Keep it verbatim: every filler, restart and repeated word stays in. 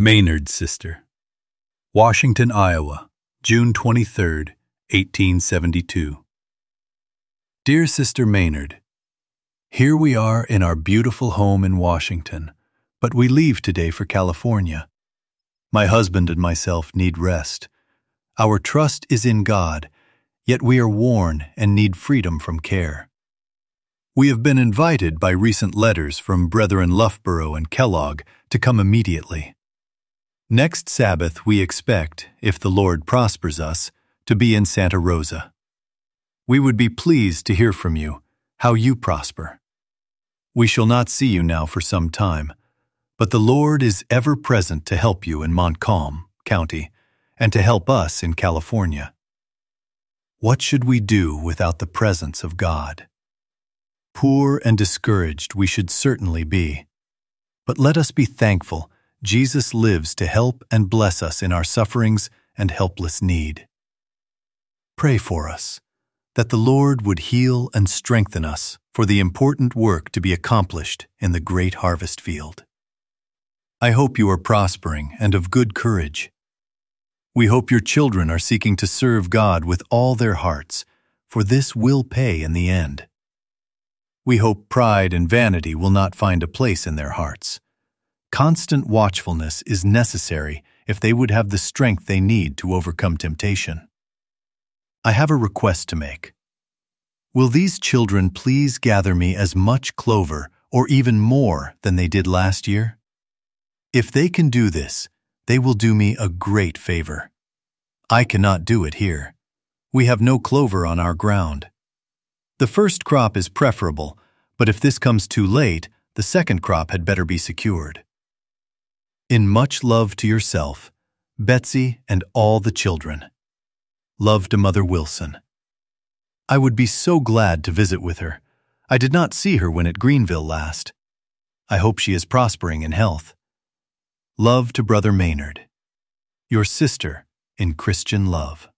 Maynard Sister. Washington, Iowa, June twenty-third, eighteen seventy-two. Dear Sister Maynard, here we are in our beautiful home in Washington, but we leave today for California. My husband and myself need rest. Our trust is in God, yet we are worn and need freedom from care. We have been invited by recent letters from Brethren Loughborough and Kellogg to come immediately. Next Sabbath we expect, if the Lord prospers us, to be in Santa Rosa. We would be pleased to hear from you, how you prosper. We shall not see you now for some time, but the Lord is ever present to help you in Montcalm County and to help us in California. What should we do without the presence of God? Poor and discouraged we should certainly be, but let us be thankful Jesus lives to help and bless us in our sufferings and helpless need. Pray for us, that the Lord would heal and strengthen us for the important work to be accomplished in the great harvest field. I hope you are prospering and of good courage. We hope your children are seeking to serve God with all their hearts, for this will pay in the end. We hope pride and vanity will not find a place in their hearts. Constant watchfulness is necessary if they would have the strength they need to overcome temptation. I have a request to make. Will these children please gather me as much clover or even more than they did last year? If they can do this, they will do me a great favor. I cannot do it here. We have no clover on our ground. The first crop is preferable, but if this comes too late, the second crop had better be secured. In much love to yourself, Betsy and all the children. Love to Mother Wilson. I would be so glad to visit with her. I did not see her when at Greenville last. I hope she is prospering in health. Love to Brother Maynard. Your sister in Christian love.